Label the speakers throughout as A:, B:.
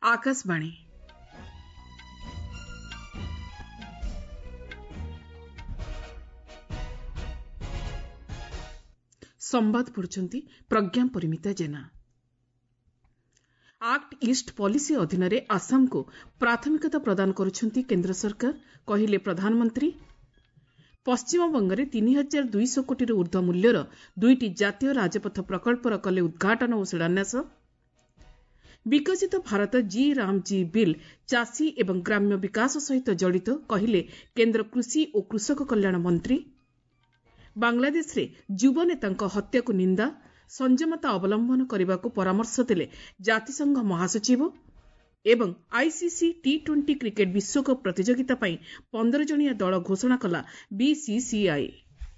A: आकाशवाणी संवाद पढ़ुछंती प्रज्ञा परिमिता जेना। Act east policy अधीन आसाम को प्राथमिकता प्रदान करुछंती केंद्र सरकार कहिले प्रधानमंत्री। पश्चिमबंग में 3200 कोटी ऊर्ध्व मूल्यर 2टी जातीय राजपथ प्रकल्पर कले उद्घाटन और शिलान्यास। Viksit Bharat G RAM G bill चाषी एवं ग्राम्य विकास सहित जड़ित कहिले केंद्र कृषि और कृषक कल्याण मंत्री। बांग्लादेश रे युव नेता हत्या को निंदा संयमता अवलंबन करने को परामर्श देले जातिसंघ महासचिव। एवं आईसीसी T20 क्रिकेट विश्वकप प्रतियोगिता पर 15 जणिया दल घोषणा कला बीसीसीआई।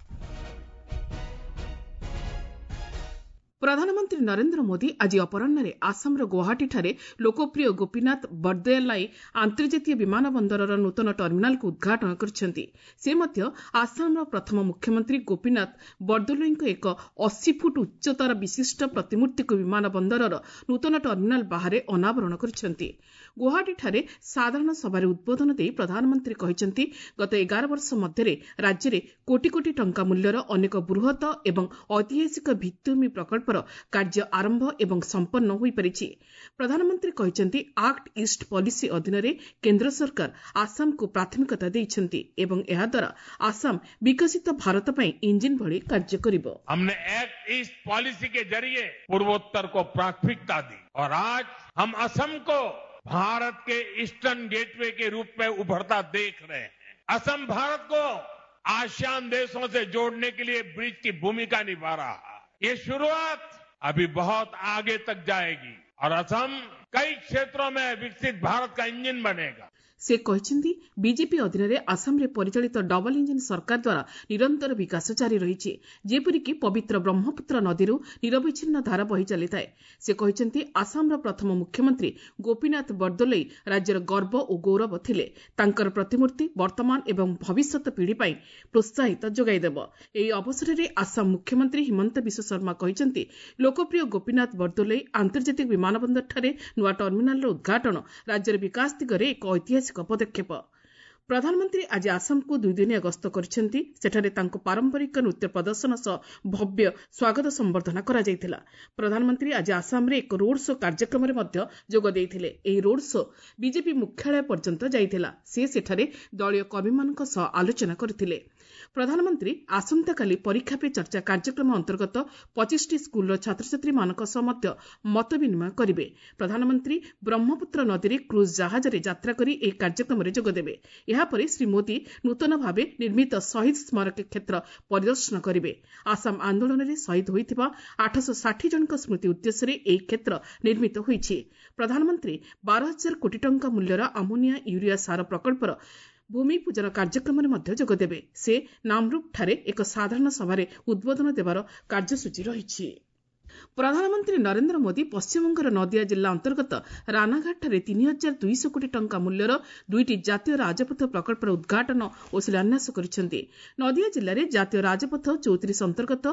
A: प्रधानमंत्री नरेंद्र मोदी आज अपराह्न आसामर गुवाहाटी लोकप्रिय गोपीनाथ बरदलाई आंतर्जातीय विमान बंदरर नूतन टर्मिनाल को उद्घाटन करिसेंती। से मध्य आसामर प्रथम मुख्यमंत्री गोपीनाथ बरदलईଙ୍କ एक 80 फुट उच्चतार विशिष्ट प्रतिमूर्ति को विमान बंदरर नूतन टर्मिनाल बाहर अनावरण करिसेंती। गुवाहाटी साधारण सभा उद्बोधन देई प्रधानमंत्री कहिसेंती गत 11 वर्ष मध्य राज्य में कोटी कोटी टंका मूल्यर अनेक बृहत एवं ऐतिहासिक भित्तिभूमि प्रकल्प कार्य आरंभ एवं संपन्न होई परिछि। प्रधानमंत्री कहिसेंती आक्ट ईस्ट पॉलिसी अधीन केंद्र सरकार आसाम को प्राथमिकता देइछंती एवं एहा द्वारा आसाम विकसित भारत पई इंजिन भली कार्य करिवो।
B: हमने एक्ट ईस्ट पॉलिसी के जरिए पूर्वोत्तर को प्राथमिकता दी और आज हम असम को भारत के ईस्टर्न गेटवे के रूप में उभरता देख रहे हैं। असम भारत को आसियान देशों से जोड़ने के लिए ब्रिज की भूमिका निभा रहा है। ये शुरुआत अभी बहुत आगे तक जाएगी और असम कई क्षेत्रों में विकसित भारत का इंजन बनेगा।
A: से कहिसेंती बीजेपी अधीन आसाम रे परिचालित डबल इंजिन सरकार द्वारा निरंतर विकास जारी रही जेपरिक पवित्र ब्रह्मपुत्र नदी निरविच्छिन्न धारा बही चली थाए। से कहिसेंती आसाम प्रथम मुख्यमंत्री गोपीनाथ बरदलै राज्यर गर्व और गौरव थिले। तांकर प्रतिमूर्ति वर्तमान एवं भविष्यत पीढ़ी पई प्रोत्साहित जोगाई देबो। एही अवसर में आसाम मुख्यमंत्री हिमंत बिश्व शर्मा कहिसेंती लोकप्रिय गोपीनाथ बरदलै आंतर्जातिक विमान बंदर ठारे नुआ टर्मिनाल उद्घाटन राज्यर विकास दिगरे एक ऐतिहासिक पदक्षेप। प्रधानमंत्री आज आसाम को 2 दिनिया गस्त करिसेंती। सेठारे तांको पारंपरिक नृत्य प्रदर्शन सह भव्य स्वागत संबर्धना करा जायतिला। प्रधानमंत्री आज आसाम रे एक रोड शो कार्यक्रम रे मध्य जोग देइथिले। एही रोड शो बीजेपी मुख्यालय पर्यंत जायतिला। से सेठारे दलीय कर्मी मानक सह आलोचना करथिले। प्रधानमंत्री आसंता काली परीक्षा पे चर्चा कार्यक्रम अंतर्गत 25टी स्कूल छात्र छात्री मानक सह मध्य मत विनिमय करिवे। प्रधानमंत्री ब्रह्मपुत्र नदी रे क्रूज जहाज रे यात्रा करी एही कार्यक्रम रे जोग देबे। एहापरे श्री मोदी नूतन भावे निर्मित शहीद स्मारक क्षेत्र परिदर्शन करिवे। आसाम आंदोलन रे शहीद होइथिबा 860 जनक स्मृति उद्देश्य रे एही क्षेत्र निर्मित होइछि। प्रधानमंत्री 12,000 कोटी टंका मूल्यर अमोनिया यूरिया सार प्रकल्पर भूमि पूजन कार्यक्रम में जोग देबे। से नामरूप ठारे एक साधारण सभा उद्बोधन देवार कार्यसूची रही। प्रधानमंत्री नरेंद्र मोदी पश्चिमबंगर नदिया जिला अंतर्गत रानाघाट 3200 कोटी टंका मूल्यर 2टी जातीय राजपथ प्रकल्पर उद्घाटन और शिलान्यास करिसेंती। नदिया जिले में जातीय राजपथ 34 अंतर्गत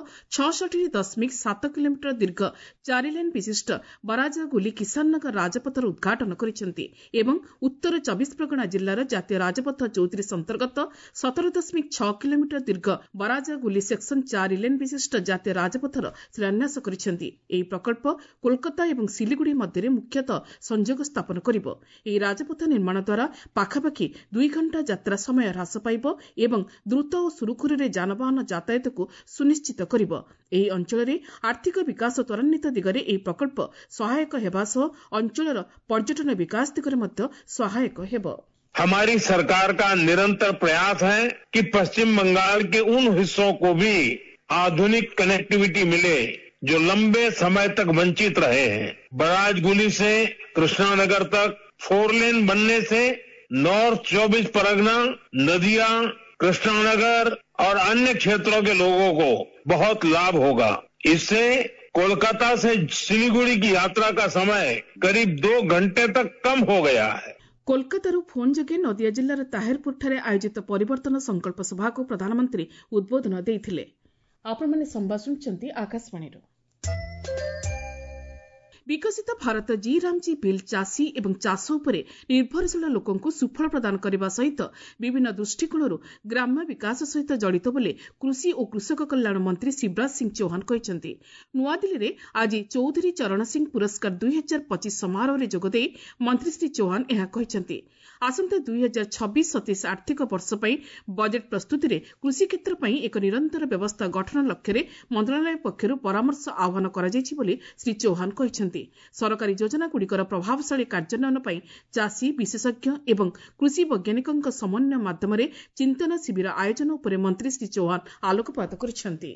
A: 66.7 किलोमीटर दीर्घ 4 लेन विशिष्ट बराजागुली किसाननगर राजपथर उद्घाटन करिसेंती एवं उत्तर 24 परगना जिलार जातीय राजपथ 34 अंतर्गत 17.6 किलोमीटर दीर्घ बराजागुली सेक्शन 4 लेन विशिष्ट जातीय राजपथर शिलान्यास करिसेंती। ଏହି ପ୍ରକଳ୍ପ କୋଲକାତା ଏବଂ ସିଲିଗୁଡ଼ି ମଧ୍ୟରେ ମୁଖ୍ୟତଃ ସଂଯୋଗ ସ୍ଥାପନ କରିବ। ଏହି ରାଜପଥ ନିର୍ମାଣ ଦ୍ୱାରା ପାଖାପାଖି 2 ଘଣ୍ଟା ଯାତ୍ରା ସମୟ ହ୍ରାସ ପାଇବ ଏବଂ ଦ୍ରୁତ ଓ ସୁରୁଖୁରୁରେ ଯାନବାହନ ଯାତାୟତକୁ ସୁନିଶ୍ଚିତ କରିବ। ଏହି ଅଞ୍ଚଳରେ ଆର୍ଥିକ ବିକାଶ ତ୍ୱରାନ୍ୱିତ ଦିଗରେ ଏହି ପ୍ରକଳ୍ପ ସହାୟକ ହେବା ସହ ଅଞ୍ଚଳର ପର୍ଯ୍ୟଟନ ବିକାଶ ଦିଗରେ ମଧ୍ୟ ସହାୟକ ହେବ।
B: हमारी सरकार का निरंतर प्रयास है कि पश्चिम बंगाल के उन हिस्सों को भी आधुनिक कनेक्टिविटी मिले जो लंबे समय तक वंचित रहे हैं। बराजगुली से कृष्णानगर तक 4 लेन बनने से नॉर्थ 24 परगना, नदिया, कृष्णानगर और अन्य क्षेत्रों के लोगों को बहुत लाभ होगा। इससे कोलकाता से सिलीगुड़ी की यात्रा का समय करीब 2 घंटे तक कम हो गया है।
A: कोलकातारू फोन जोगे नदिया जिलार ताहिरपुरଠାରେ आयोजित परिवर्तन संकल्प सभा को प्रधानमंत्री उद्बोधन देइथिले। आपण माने संवाद सुनछंती आकाशवाणी रो। ବିକଶିତ ଭାରତ ଜି ରାମଜୀ ବିଲ୍ ଚାଷୀ ଏବଂ ଚାଷ ଉପରେ ନିର୍ଭରଶୀଳ ଲୋକଙ୍କୁ ସୁଫଳ ପ୍ରଦାନ କରିବା ସହିତ ବିଭିନ୍ନ ଦୃଷ୍ଟିକୋଣରୁ ଗ୍ରାମ୍ୟ ବିକାଶ ସହିତ ଜଡ଼ିତ ବୋଲି କୃଷି ଓ କୃଷକ କଲ୍ୟାଣ ମନ୍ତ୍ରୀ ଶିବରାଜ ସିଂ ଚୌହାନ କହିଛନ୍ତି। ନୂଆଦିଲ୍ଲୀରେ ଆଜି ଚୌଧୁରୀ ଚରଣ ସିଂ ପୁରସ୍କାର 2025 ସମାରୋହରେ ଯୋଗଦେଇ ମନ୍ତ୍ରୀ ଶ୍ରୀ ଚୌହାନ ଏହା କହିଛନ୍ତି। ଆସନ୍ତା 2026-27 ଆର୍ଥିକ ବର୍ଷ ପାଇଁ ବଜେଟ୍ ପ୍ରସ୍ତୁତିରେ କୃଷି କ୍ଷେତ୍ର ପାଇଁ ଏକ ନିରନ୍ତର ବ୍ୟବସ୍ଥା ଗଠନ ଲକ୍ଷ୍ୟରେ ମନ୍ତ୍ରଣାଳୟ ପକ୍ଷରୁ ପରାମର୍ଶ ଆହ୍ୱାନ କରାଯାଇଛି ବୋଲି ଶ୍ରୀ ଚୌହାନ କହିଛନ୍ତି। ସରକାରୀ ଯୋଜନାଗୁଡ଼ିକର ପ୍ରଭାବଶାଳୀ କାର୍ଯ୍ୟାନ୍ୱୟନ ପାଇଁ ଚାଷୀ, ବିଶେଷଜ୍ଞ ଏବଂ କୃଷି ବୈଜ୍ଞାନିକଙ୍କ ସମନ୍ୱୟ ମାଧ୍ୟମରେ ଚିନ୍ତନ ଶିବିର ଆୟୋଜନ ଉପରେ ମନ୍ତ୍ରୀ ଶ୍ରୀ ଚୌହାନ ଆଲୋକପାତ କରିଛନ୍ତି।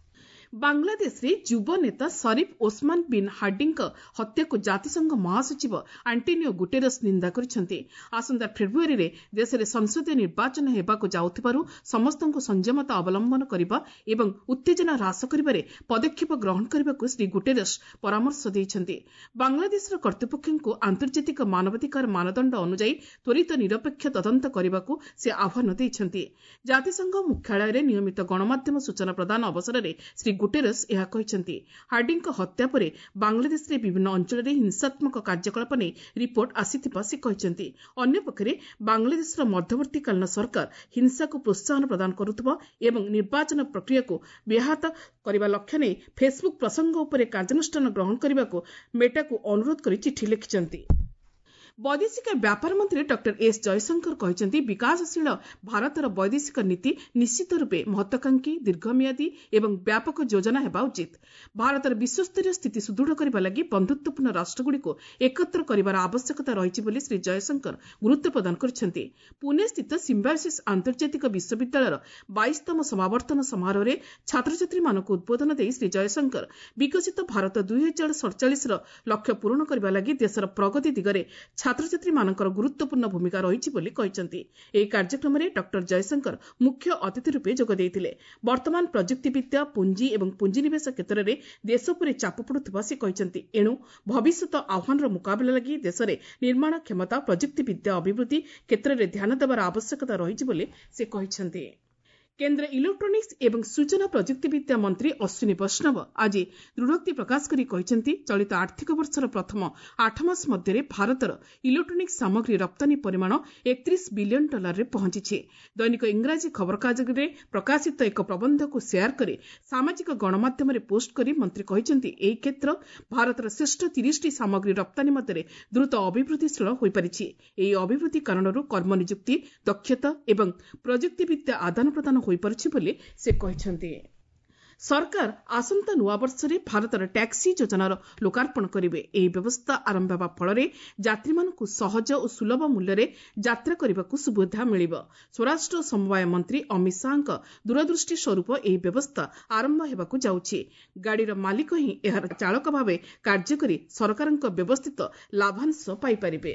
A: ବାଂଲାଦେଶରେ ଯୁବ ନେତା ସରିଫ୍ ଓସ୍ମାନ ବିନ୍ ହାର୍ଡିଙ୍କ ହତ୍ୟାକୁ ଜାତିସଂଘ ମହାସଚିବ ଆଣ୍ଟୋନିଓ ଗୁଟେରସ୍ ନିନ୍ଦା କରିଛନ୍ତି। ଆସନ୍ତା ଫେବୃଆରୀରେ ଦେଶରେ ସଂସଦୀୟ ନିର୍ବାଚନ ହେବାକୁ ଯାଉଥିବାରୁ ସମସ୍ତଙ୍କୁ ସଂଯମତା ଅବଲମ୍ବନ କରିବା ଏବଂ ଉତ୍ତେଜନା ହ୍ରାସ କରିବାରେ ପଦକ୍ଷେପ ଗ୍ରହଣ କରିବାକୁ ଶ୍ରୀ ଗୁଟେରସ୍ ପରାମର୍ଶ ଦେଇଛନ୍ତି। ବାଂଲାଦେଶର କର୍ତ୍ତୃପକ୍ଷଙ୍କୁ ଆନ୍ତର୍ଜାତିକ ମାନବାଧିକାର ମାନଦଣ୍ଡ ଅନୁଯାୟୀ ତ୍ୱରିତ ନିରପେକ୍ଷ ତଦନ୍ତ କରିବାକୁ ସେ ଆହ୍ୱାନ ଦେଇଛନ୍ତି। ଜାତିସଂଘ ମୁଖ୍ୟାଳୟରେ ନିୟମିତ ଗଣମାଧ୍ୟମ ସୂଚନା ପ୍ରଦାନ ଅବସରରେ ଶ୍ରୀ ଗୁଟେରସ୍ ଏହା କହିଛନ୍ତି। ହାର୍ଡିଙ୍କ ହତ୍ୟା ପରେ ବାଂଲାଦେଶରେ ବିଭିନ୍ନ ଅଞ୍ଚଳରେ ହିଂସାତ୍ମକ କାର୍ଯ୍ୟକଳାପ ନେଇ ରିପୋର୍ଟ ଆସିଥିବା ସେ କହିଛନ୍ତି। ଅନ୍ୟପକ୍ଷରେ ବାଂଲାଦେଶର ମଧ୍ୟବର୍ତ୍ତୀକାଳୀନ ସରକାର ହିଂସାକୁ ପ୍ରୋତ୍ସାହନ ପ୍ରଦାନ କରୁଥିବା ଏବଂ ନିର୍ବାଚନ ପ୍ରକ୍ରିୟାକୁ ବ୍ୟାହତ କରିବା ଲକ୍ଷ୍ୟ ନେଇ ଫେସ୍ବୁକ୍ ପ୍ରସଙ୍ଗ ଉପରେ କାର୍ଯ୍ୟାନୁଷ୍ଠାନ ଗ୍ରହଣ କରିବାକୁ ମେଟାକୁ ଅନୁରୋଧ କରି ଚିଠି ଲେଖିଛନ୍ତି। ବୈଦେଶିକ ବ୍ୟାପାର ମନ୍ତ୍ରୀ ଡକ୍ଟର ଏସ୍ ଜୟଶଙ୍କର କହିଛନ୍ତି ବିକାଶଶୀଳ ଭାରତର ବୈଦେଶିକ ନୀତି ନିଶ୍ଚିତ ରୂପେ ମହତ୍ୱାକାଂକ୍ଷୀ, ଦୀର୍ଘମିଆଦୀ ଏବଂ ବ୍ୟାପକ ଯୋଜନା ହେବା ଉଚିତ। ଭାରତର ବିଶ୍ୱସ୍ତରୀୟ ସ୍ଥିତି ସୁଦୃଢ଼ କରିବା ଲାଗି ବନ୍ଧୁତ୍ୱପୂର୍ଣ୍ଣ ରାଷ୍ଟ୍ରଗୁଡ଼ିକୁ ଏକତ୍ର କରିବାର ଆବଶ୍ୟକତା ରହିଛି ବୋଲି ଶ୍ରୀ ଜୟଶଙ୍କର ଗୁରୁତ୍ୱ ପ୍ରଦାନ କରିଛନ୍ତି। ପୁଣେସ୍ଥିତ ସିମ୍ବାୟୋସିସ୍ ଆନ୍ତର୍ଜାତିକ ବିଶ୍ୱବିଦ୍ୟାଳୟର 22ତମ ସମାବର୍ତ୍ତନ ସମାରୋହରେ ଛାତ୍ରଛାତ୍ରୀମାନଙ୍କୁ ଉଦ୍ବୋଧନ ଦେଇ ଶ୍ରୀ ଜୟଶଙ୍କର ବିକଶିତ ଭାରତ 2047ର ଲକ୍ଷ୍ୟ ପୂରଣ କରିବା ଲାଗି ଦେଶର ପ୍ରଗତି ଦିଗରେ ଛାତ୍ରଛାତ୍ରୀମାନଙ୍କର ଗୁରୁତ୍ୱପୂର୍ଣ୍ଣ ଭୂମିକା ରହିଛି ବୋଲି କହିଛନ୍ତି। ଏହି କାର୍ଯ୍ୟକ୍ରମରେ ଡକ୍ଟର ଜୟଶଙ୍କର ମୁଖ୍ୟ ଅତିଥି ରୂପେ ଯୋଗ ଦେଇଥିଲେ। ବର୍ତ୍ତମାନ ପ୍ରଯୁକ୍ତିବିଦ୍ୟା, ପୁଞ୍ଜି ଏବଂ ପୁଞ୍ଜିନିବେଶ କ୍ଷେତ୍ରରେ ଦେଶ ଉପରେ ଚାପ ପଡ଼ୁଥିବା ସେ କହିଛନ୍ତି। ଏଣୁ ଭବିଷ୍ୟତ ଆହ୍ୱାନର ମୁକାବିଲା ଲାଗି ଦେଶରେ ନିର୍ମାଣ କ୍ଷମତା, ପ୍ରଯୁକ୍ତିବିଦ୍ୟା ଅଭିବୃଦ୍ଧି କ୍ଷେତ୍ରରେ ଧ୍ୟାନ ଦେବାର ଆବଶ୍ୟକତା ରହିଛି ବୋଲି ସେ କହିଛନ୍ତି। କେନ୍ଦ୍ର ଇଲେକ୍ଟ୍ରୋନିକ୍ସ ଏବଂ ସୂଚନା ପ୍ରଯୁକ୍ତିବିଦ୍ୟା ମନ୍ତ୍ରୀ ଅଶ୍ୱିନୀ ବୈଷ୍ଣବ ଆଜି ଦୃଢ଼ୋକ୍ତି ପ୍ରକାଶ କରି କହିଛନ୍ତି ଚଳିତ ଆର୍ଥିକ ବର୍ଷର ପ୍ରଥମ 8 ମାସ ମଧ୍ୟରେ ଭାରତର ଇଲେକ୍ଟ୍ରୋନିକ୍ସ ସାମଗ୍ରୀ ରପ୍ତାନୀ ପରିମାଣ $31 ବିଲିୟନ ପହଞ୍ଚିଛି। ଦୈନିକ ଇଂରାଜୀ ଖବରକାଗଜରେ ପ୍ରକାଶିତ ଏକ ପ୍ରବନ୍ଧକୁ ସେୟାର କରି ସାମାଜିକ ଗଣମାଧ୍ୟମରେ ପୋଷ୍ଟ କରି ମନ୍ତ୍ରୀ କହିଛନ୍ତି ଏହି କ୍ଷେତ୍ର ଭାରତର ଶ୍ରେଷ୍ଠ 30ଟି ସାମଗ୍ରୀ ରପ୍ତାନୀ ମଧ୍ୟରେ ଦ୍ରୁତ ଅଭିବୃଦ୍ଧିଶୀଳ ହୋଇପାରିଛି। ଏହି ଅଭିବୃଦ୍ଧି କାରଣରୁ କର୍ମନିଯୁକ୍ତି, ଦକ୍ଷତା ଏବଂ ପ୍ରଯୁକ୍ତିବିଦ୍ୟା ଆଦାନ ପ୍ରଦାନ ହୋଇପାରୁଛି ବୋଲି ସେ କହିଛନ୍ତି। ସରକାର ଆସନ୍ତା ନୂଆବର୍ଷରେ ଭାରତର ଟ୍ୟାକ୍ସି ଯୋଜନାର ଲୋକାର୍ପଣ କରିବେ। ଏହି ବ୍ୟବସ୍ଥା ଆରମ୍ଭ ହେବା ଫଳରେ ଯାତ୍ରୀମାନଙ୍କୁ ସହଜ ଓ ସୁଲଭ ମୂଲ୍ୟରେ ଯାତ୍ରା କରିବାକୁ ସୁବିଧା ମିଳିବ। ସ୍ୱରାଷ୍ଟ୍ର ସମବାୟ ମନ୍ତ୍ରୀ ଅମିତ ଶାହାଙ୍କ ଦୂରଦୃଷ୍ଟି ସ୍ୱରୂପ ଏହି ବ୍ୟବସ୍ଥା ଆରମ୍ଭ ହେବାକୁ ଯାଉଛି। ଗାଡ଼ିର ମାଲିକ ହିଁ ଏହାର ଚାଳକ ଭାବେ କାର୍ଯ୍ୟ କରି ସରକାରଙ୍କ ବ୍ୟବସ୍ଥିତ ଲାଭାଂଶ ପାଇପାରିବେ।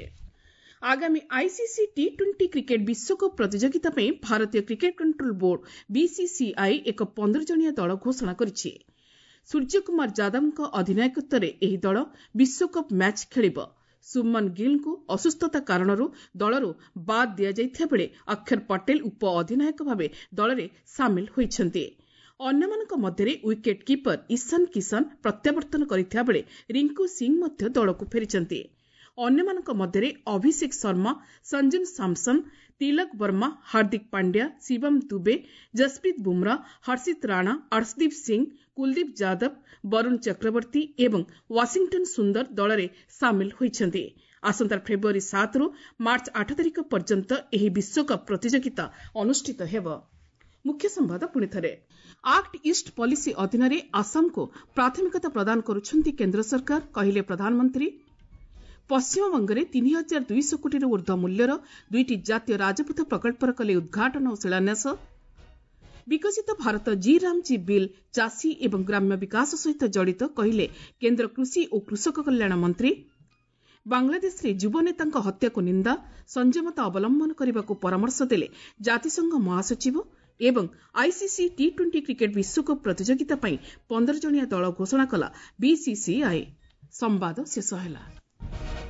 A: ଆଗାମୀ ଆଇସିସି ଟି20 କ୍ରିକେଟ୍ ବିଶ୍ୱକପ୍ ପ୍ରତିଯୋଗିତା ପାଇଁ ଭାରତୀୟ କ୍ରିକେଟ୍ କଣ୍ଟ୍ରୋଲ ବୋର୍ଡ ବିସିସିଆଇ ଏକ 15 ଜଣିଆ ଦଳ ଘୋଷଣା କରିଛି। ସୂର୍ଯ୍ୟକୁମାର ଯାଦବଙ୍କ ଅଧିନାୟକତ୍ୱରେ ଏହି ଦଳ ବିଶ୍ୱକପ୍ ମ୍ୟାଚ୍ ଖେଳିବ। ଶୁଭମନ ଗିଲ୍ଙ୍କୁ ଅସୁସ୍ଥତା କାରଣରୁ ଦଳରୁ ବାଦ୍ ଦିଆଯାଇଥିବା ବେଳେ ଅକ୍ଷର ପଟେଲ ଉପ ଅଧିନାୟକ ଭାବେ ଦଳରେ ସାମିଲ ହୋଇଛନ୍ତି। ଅନ୍ୟମାନଙ୍କ ମଧ୍ୟରେ ୱିକେଟ୍ କିପର ଇଶାନ କିଶନ ପ୍ରତ୍ୟାବର୍ତ୍ତନ କରିଥିବା ବେଳେ ରିଙ୍କୁ ସିଂ ମଧ୍ୟ ଦଳକୁ ଫେରିଛନ୍ତି। ଅନ୍ୟମାନଙ୍କ ମଧ୍ୟରେ ଅଭିଷେକ ଶର୍ମା, ସଞ୍ଜୁ ସାମସନ୍, ତିଲକ ବର୍ମା, ହାର୍ଦ୍ଦିକ ପାଣ୍ଡ୍ୟା, ଶିବମ ଦୁବେ, ଜସପ୍ରୀତ ବୁମରା, ହର୍ଷିତ ରାଣା, ଅର୍ଶଦୀପ ସିଂ, କୁଲଦୀପ ଯାଦବ, ବରୁଣ ଚକ୍ରବର୍ତ୍ତୀ ଏବଂ ୱାଶିଂଟନ ସୁନ୍ଦର ଦଳରେ ସାମିଲ ହୋଇଛନ୍ତି। ଆସନ୍ତା ଫେବୃଆରୀ 7ରୁ ମାର୍ଚ୍ଚ 8 ତାରିଖ ପର୍ଯ୍ୟନ୍ତ ଏହି ବିଶ୍ୱକପ୍ ପ୍ରତିଯୋଗିତା ଅନୁଷ୍ଠିତ ହେବ। ମୁଖ୍ୟ ସମ୍ବାଦ ପୁଣିଥରେ। ଆକ୍ଟ ଇଷ୍ଟ ପଲିସି ଅଧୀନରେ ଆସାମକୁ ପ୍ରାଥମିକତା ପ୍ରଦାନ କରୁଛନ୍ତି କେନ୍ଦ୍ର ସରକାର, କହିଲେ ପ୍ରଧାନମନ୍ତ୍ରୀ। ପଶ୍ଚିମବଙ୍ଗରେ 3200 କୋଟିରୁ ଊର୍ଦ୍ଧ୍ୱ ମୂଲ୍ୟର 2ଟି ଜାତୀୟ ରାଜପଥ ପ୍ରକଳ୍ପର କଲେ ଉଦ୍ଘାଟନ ଓ ଶିଳାନ୍ୟାସ। ବିକଶିତ ଭାରତ ଜି ରାମଜୀ ବିଲ୍ ଚାଷୀ ଏବଂ ଗ୍ରାମ୍ୟ ବିକାଶ ସହିତ ଜଡ଼ିତ, କହିଲେ କେନ୍ଦ୍ର କୃଷି ଓ କୃଷକ କଲ୍ୟାଣ ମନ୍ତ୍ରୀ। ବାଂଲାଦେଶରେ ଯୁବ ନେତାଙ୍କ ହତ୍ୟାକୁ ନିନ୍ଦା, ସଂଯମତା ଅବଲମ୍ବନ କରିବାକୁ ପରାମର୍ଶ ଦେଲେ ଜାତିସଂଘ ମହାସଚିବ ଏବଂ ଆଇସିସି ଟି20 କ୍ରିକେଟ୍ ବିଶ୍ୱକପ୍ ପ୍ରତିଯୋଗିତା ପାଇଁ 15 ଜଣିଆ ଦଳ ଘୋଷଣା କଲା ବିସିସିଆଇ। ସମ୍ବାଦ ଶେଷ ହେଲା।